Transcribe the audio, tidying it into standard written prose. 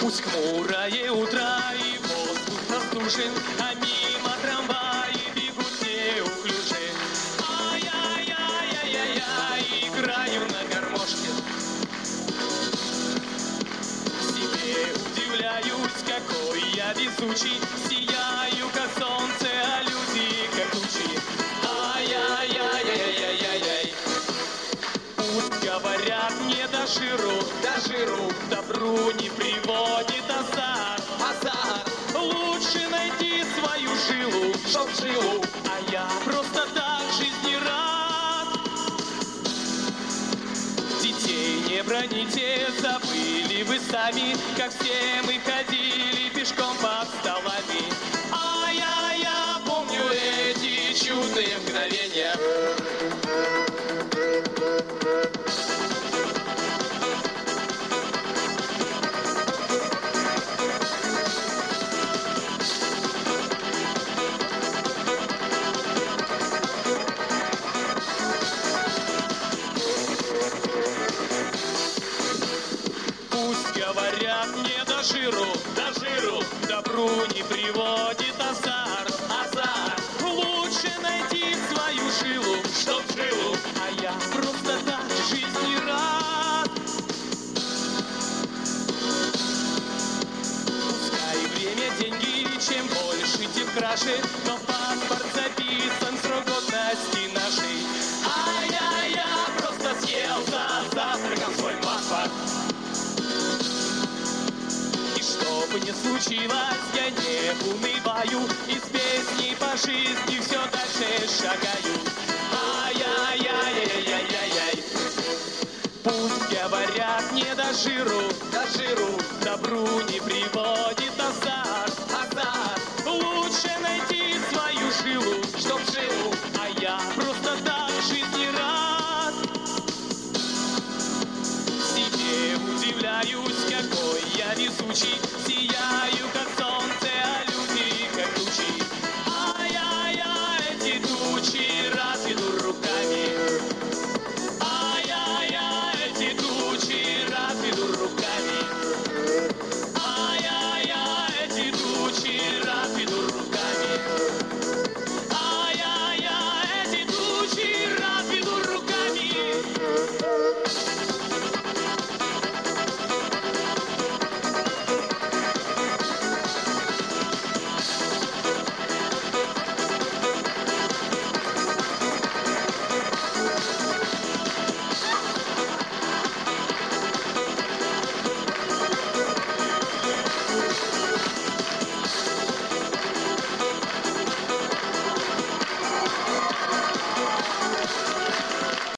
Пусть хмурое утро и воздух простужен, а мимо трамваи бегут неуклюже. Ай-яй-яй-яй-яй, играю на гармошке. Себе удивляюсь, какой я везучий, сияю, как солнце, а люди как тучи. Ай-яй-яй-яй-яй-яй. Пусть говорят мне до жиру, добру не приводит азарт. Лучше найти свою жилу, чтоб жилу, а я просто так жизни рад. Детей не броните, забыли вы сами, как все мы ходили пешком под столами. А я помню эти чудные мгновения. Говорят мне до жиру, добру не приводит азарт. Лучше найти свою жилу, чтоб жилу, а я просто так жизни рад. Пускай время деньги, чем больше, тем краше, но паспорт записан срок годности нашей. А я просто съел за завтраком свой паспорт. Что бы ни случилось, я не унываю, из песни по жизни все дальше шагаю. Ай-яй-яй-яй-яй-яй. Пусть говорят не до жиру, добру не приводит азарт. Лучше найти свою жилу, чтоб жилу, а я просто так жизни рад. Себе удивляюсь, какой я везучий,